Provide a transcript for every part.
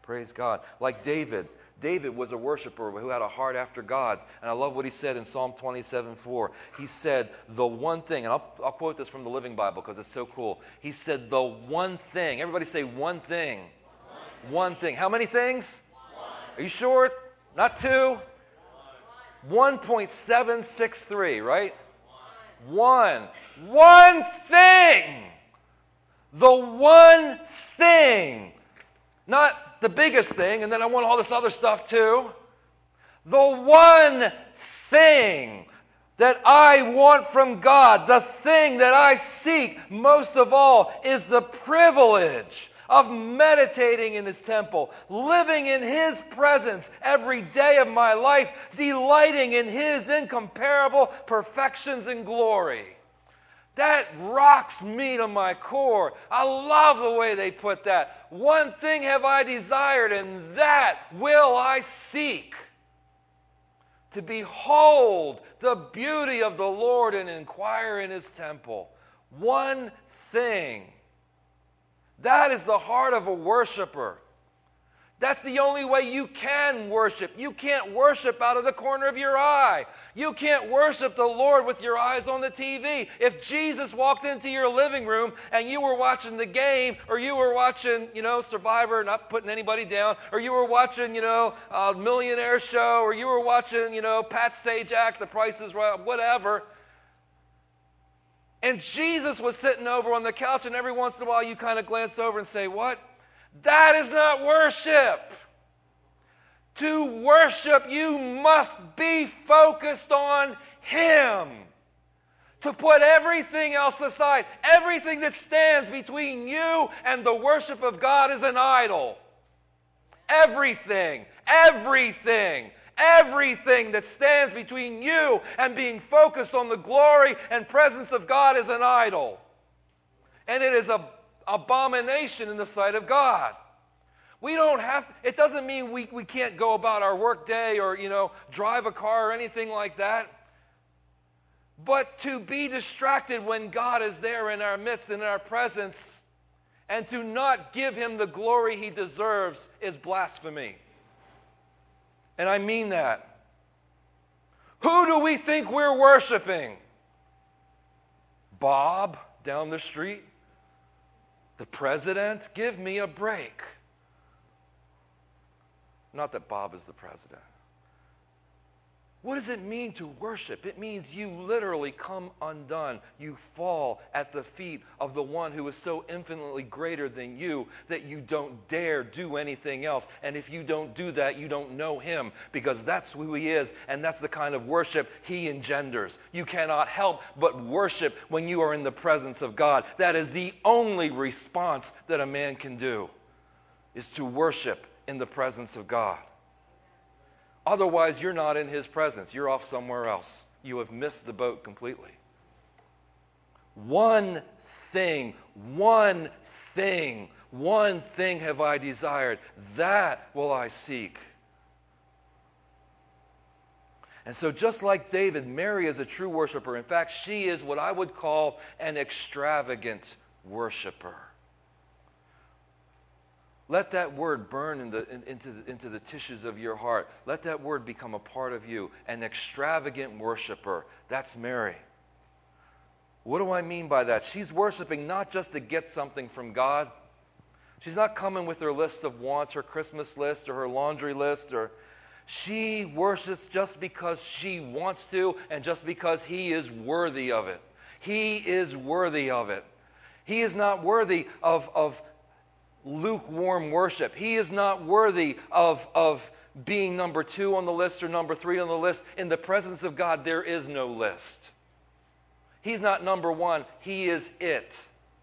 Praise God. Like David. David was a worshiper who had a heart after God's. And I love what he said in Psalm 27:4. He said, the one thing, and I'll quote this from the Living Bible because it's so cool. He said, the one thing. Everybody say one thing. One thing. How many things? Are you sure? Not two? 1.763, right? One. One thing. The one thing. Not the biggest thing, and then I want all this other stuff too. The one thing that I want from God, the thing that I seek most of all, is the privilege of meditating in His temple, living in His presence every day of my life, delighting in His incomparable perfections and glory. That rocks me to my core. I love the way they put that. One thing have I desired, and that will I seek. To behold the beauty of the Lord and inquire in His temple. One thing. That is the heart of a worshiper. That's the only way you can worship. You can't worship out of the corner of your eye. You can't worship the Lord with your eyes on the TV. If Jesus walked into your living room and you were watching the game, or you were watching, Survivor, not putting anybody down, or you were watching, a Millionaire Show, or you were watching, Pat Sajak, The Price is Right, whatever, and Jesus was sitting over on the couch, and every once in a while you kind of glance over and say, what? That is not worship. To worship, you must be focused on Him. To put everything else aside, everything that stands between you and the worship of God is an idol. Everything that stands between you and being focused on the glory and presence of God is an idol. And it is an abomination in the sight of God. It doesn't mean we can't go about our work day or, drive a car or anything like that. But to be distracted when God is there in our midst and in our presence, and to not give Him the glory He deserves, is blasphemy. And I mean that. Who do we think we're worshiping? Bob down the street? The president? Give me a break. Not that Bob is the president. What does it mean to worship? It means you literally come undone. You fall at the feet of the one who is so infinitely greater than you that you don't dare do anything else. And if you don't do that, you don't know Him, because that's who He is, and that's the kind of worship He engenders. You cannot help but worship when you are in the presence of God. That is the only response that a man can do, is to worship in the presence of God. Otherwise, you're not in His presence. You're off somewhere else. You have missed the boat completely. One thing have I desired. That will I seek. And so just like David, Mary is a true worshiper. In fact, she is what I would call an extravagant worshiper. Let that word burn into the tissues of your heart. Let that word become a part of you. An extravagant worshiper. That's Mary. What do I mean by that? She's worshiping not just to get something from God. She's not coming with her list of wants, her Christmas list, or her laundry list. She worships just because she wants to, and just because He is worthy of it. He is worthy of it. He is not worthy of lukewarm worship. He is not worthy of being number 2 on the list or number 3 on the list. In the presence of God, there is no list. He's not number 1. He is it.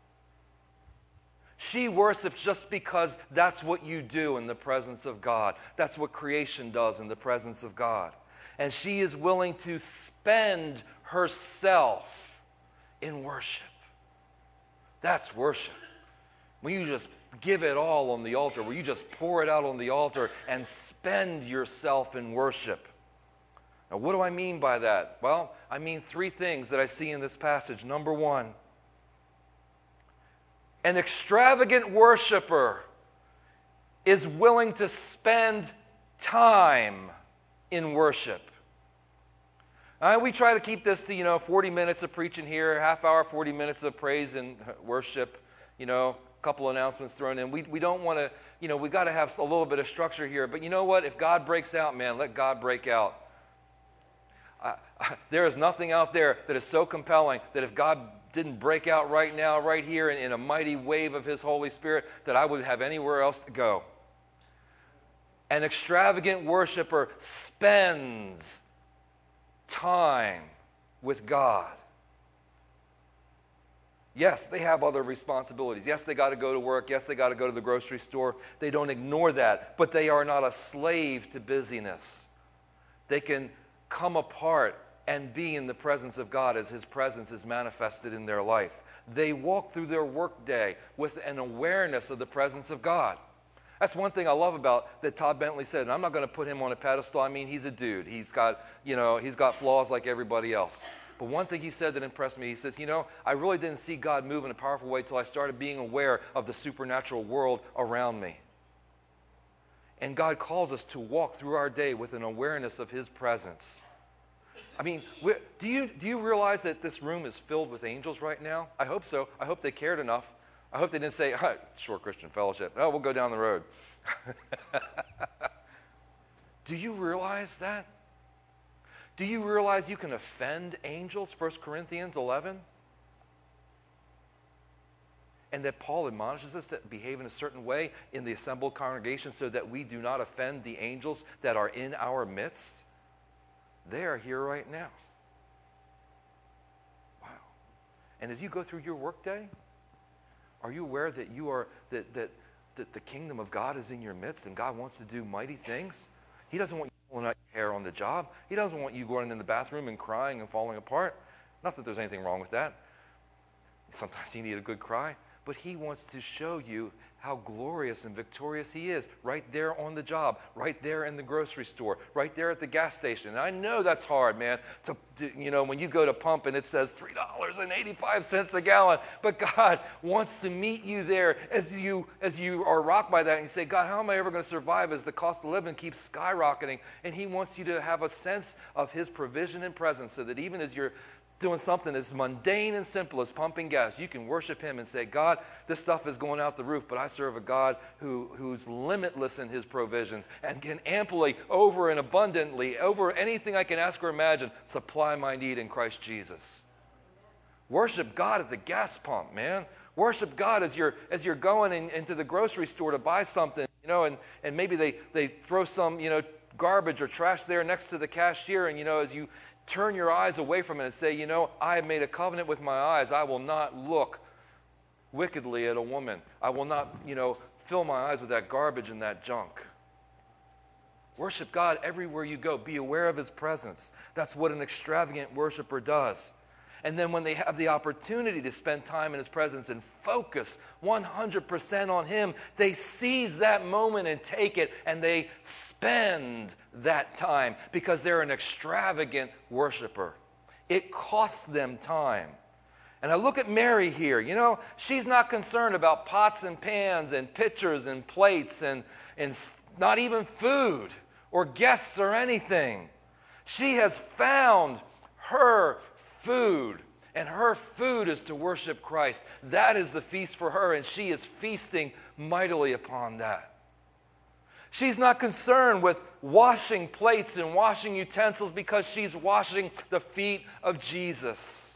She worships just because that's what you do in the presence of God. That's what creation does in the presence of God. And she is willing to spend herself in worship. That's worship. When you just give it all on the altar, where you just pour it out on the altar and spend yourself in worship. Now, what do I mean by that? Well, I mean 3 things that I see in this passage. Number 1, an extravagant worshiper is willing to spend time in worship. We try to keep this to, 40 minutes of preaching here, half hour, 40 minutes of praise and worship, a couple announcements thrown in. We don't want to, we got to have a little bit of structure here. But you know what? If God breaks out, man, let God break out. There is nothing out there that is so compelling that if God didn't break out right now, right here, in a mighty wave of His Holy Spirit, that I would have anywhere else to go. An extravagant worshiper spends time with God. Yes, they have other responsibilities. Yes, they got to go to work. Yes, they got to go to the grocery store. They don't ignore that. But they are not a slave to busyness. They can come apart and be in the presence of God as His presence is manifested in their life. They walk through their workday with an awareness of the presence of God. That's one thing I love about that Todd Bentley said, and I'm not going to put him on a pedestal. I mean, he's a dude. He's got flaws like everybody else. But one thing he said that impressed me, he says, I really didn't see God move in a powerful way until I started being aware of the supernatural world around me. And God calls us to walk through our day with an awareness of His presence. I mean, do you realize that this room is filled with angels right now? I hope so. I hope they cared enough. I hope they didn't say, Short Christian Fellowship. Oh, we'll go down the road. Do you realize that? Do you realize you can offend angels, 1 Corinthians 11? And that Paul admonishes us to behave in a certain way in the assembled congregation so that we do not offend the angels that are in our midst? They are here right now. Wow. And as you go through your workday, are you aware that that the kingdom of God is in your midst and God wants to do mighty things? He doesn't want you pulling out your hair on the job. He doesn't want you going in the bathroom and crying and falling apart. Not that there's anything wrong with that. Sometimes you need a good cry. But He wants to show you how glorious and victorious He is right there on the job, right there in the grocery store, right there at the gas station. And I know that's hard, man, to when you go to pump and it says $3.85 a gallon. But God wants to meet you there as you are rocked by that and you say, God, how am I ever going to survive as the cost of living keeps skyrocketing? And He wants you to have a sense of His provision and presence so that even as you're doing something as mundane and simple as pumping gas, you can worship Him and say, God, this stuff is going out the roof, but I serve a God who's limitless in His provisions and can amply, over and abundantly, over anything I can ask or imagine, supply my need in Christ Jesus. Worship God at the gas pump, man. Worship God as you're going into the grocery store to buy something, and maybe they throw some, garbage or trash there next to the cashier, and, as you turn your eyes away from it and say, I have made a covenant with my eyes. I will not look wickedly at a woman. I will not, fill my eyes with that garbage and that junk. Worship God everywhere you go. Be aware of His presence. That's what an extravagant worshiper does. And then when they have the opportunity to spend time in His presence and focus 100% on Him, they seize that moment and take it, and they spend that time because they're an extravagant worshiper. It costs them time. And I look at Mary here. She's not concerned about pots and pans and pitchers and plates and not even food or guests or anything. She has found her food, and her food is to worship Christ. That is the feast for her, and she is feasting mightily upon that. She's not concerned with washing plates and washing utensils because she's washing the feet of Jesus.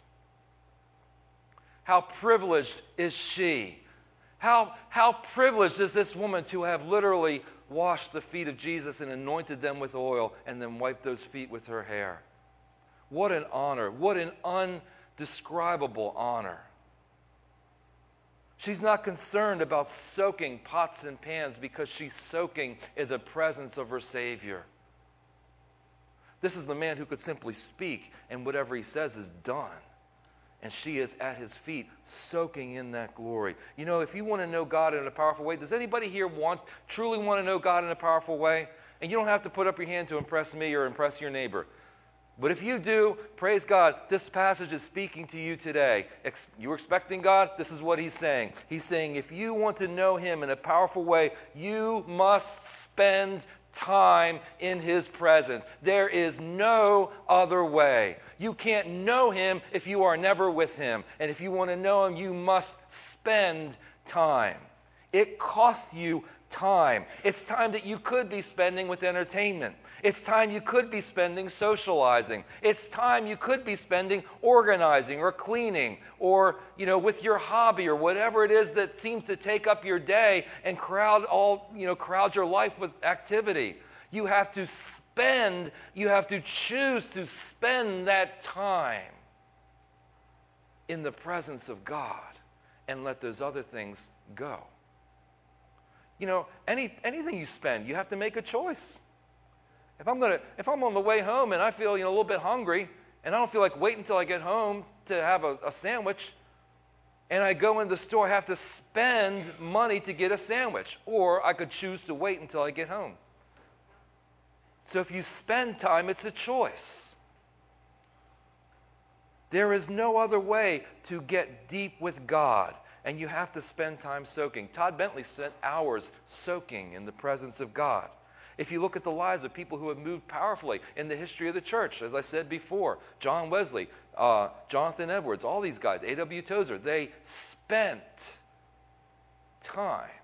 How privileged is she? How privileged is this woman to have literally washed the feet of Jesus and anointed them with oil and then wiped those feet with her hair? What an honor. What an undescribable honor. She's not concerned about soaking pots and pans because she's soaking in the presence of her Savior. This is the man who could simply speak and whatever he says is done. And she is at his feet soaking in that glory. If you want to know God in a powerful way, does anybody here truly want to know God in a powerful way? And you don't have to put up your hand to impress me or impress your neighbor. But if you do, praise God, this passage is speaking to you today. You were expecting God? This is what he's saying. He's saying if you want to know him in a powerful way, you must spend time in his presence. There is no other way. You can't know him if you are never with him. And if you want to know him, you must spend time. It costs you time. It's time that you could be spending with entertainment. It's time you could be spending socializing. It's time you could be spending organizing or cleaning or, with your hobby or whatever it is that seems to take up your day and crowd your life with activity. You have to choose to spend that time in the presence of God and let those other things go. Anything you spend, you have to make a choice. If I'm on the way home and I feel a little bit hungry and I don't feel like waiting until I get home to have a sandwich, and I go in the store, I have to spend money to get a sandwich, or I could choose to wait until I get home. So if you spend time, it's a choice. There is no other way to get deep with God, and you have to spend time soaking. Todd Bentley spent hours soaking in the presence of God. If you look at the lives of people who have moved powerfully in the history of the church, as I said before, John Wesley, Jonathan Edwards, all these guys, A.W. Tozer, they spent time.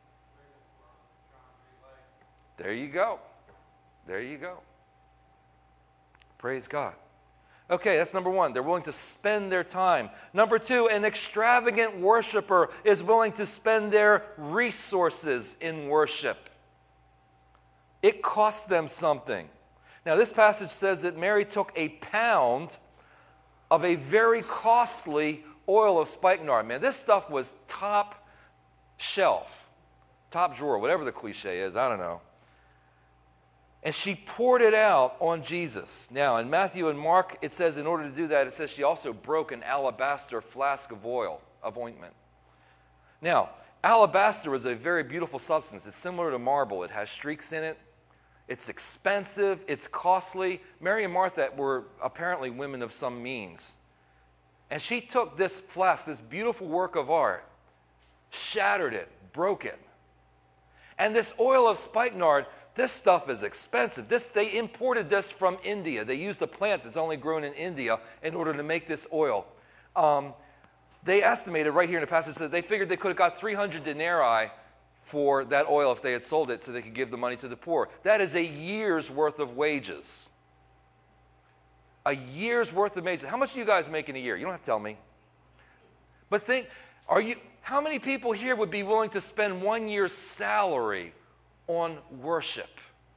There you go. There you go. Praise God. Okay, that's number one. They're willing to spend their time. Number two, an extravagant worshiper is willing to spend their resources in worship. It cost them something. Now, this passage says that Mary took a pound of a very costly oil of spikenard. Man, this stuff was top shelf, top drawer, whatever the cliche is, I don't know. And she poured it out on Jesus. Now, in Matthew and Mark, it says in order to do that, it says she also broke an alabaster flask of oil, of ointment. Now, alabaster is a very beautiful substance. It's similar to marble. It has streaks in it. It's expensive. It's costly. Mary and Martha were apparently women of some means. And she took this flask, this beautiful work of art, shattered it, broke it. And this oil of spikenard, this stuff is expensive. They imported this from India. They used a plant that's only grown in India in order to make this oil. They estimated right here in the passage, says they figured they could have got 300 denarii for that oil if they had sold it so they could give the money to the poor. That is a year's worth of wages. A year's worth of wages. How much do you guys make in a year? You don't have to tell me. But think, how many people here would be willing to spend 1 year's salary on worship?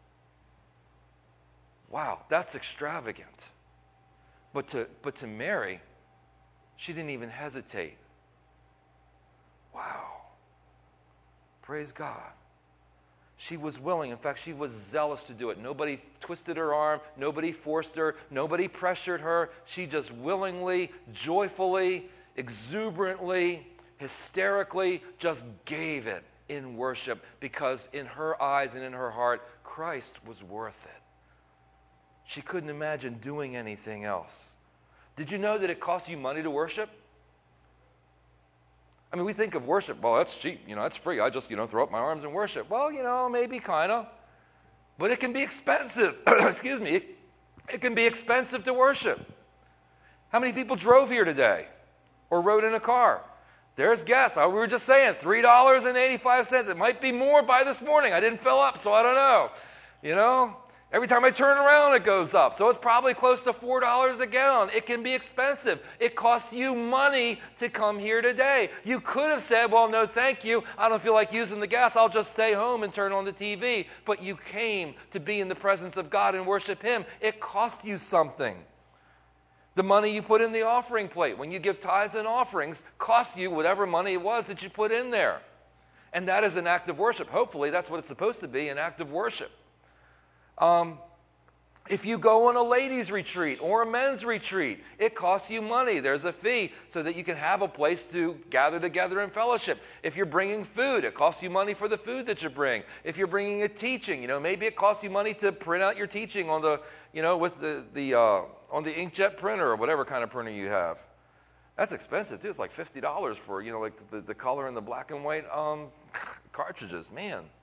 Wow, that's extravagant. But to Mary, she didn't even hesitate. Wow. Praise God. She was willing. In fact, she was zealous to do it. Nobody twisted her arm. Nobody forced her. Nobody pressured her. She just willingly, joyfully, exuberantly, hysterically just gave it in worship, because in her eyes and in her heart, Christ was worth it. She couldn't imagine doing anything else. Did you know that it costs you money to worship? I mean, we think of worship, well, that's cheap, that's free. I just, throw up my arms and worship. Well, maybe kind of. But it can be expensive. Excuse me. It can be expensive to worship. How many people drove here today or rode in a car? There's gas. We were just saying, $3.85. It might be more by this morning. I didn't fill up, so I don't know. Every time I turn around, it goes up. So it's probably close to $4 a gallon. It can be expensive. It costs you money to come here today. You could have said, well, no, thank you. I don't feel like using the gas. I'll just stay home and turn on the TV. But you came to be in the presence of God and worship Him. It cost you something. The money you put in the offering plate when you give tithes and offerings costs you whatever money it was that you put in there. And that is an act of worship. Hopefully, that's what it's supposed to be, an act of worship. If you go on a ladies' retreat or a men's retreat, it costs you money. There's a fee so that you can have a place to gather together in fellowship. If you're bringing food, it costs you money for the food that you bring. If you're bringing a teaching, maybe it costs you money to print out your teaching on the, with on the inkjet printer or whatever kind of printer you have. That's expensive too. It's like $50 for, like the color and the black and white cartridges. Man.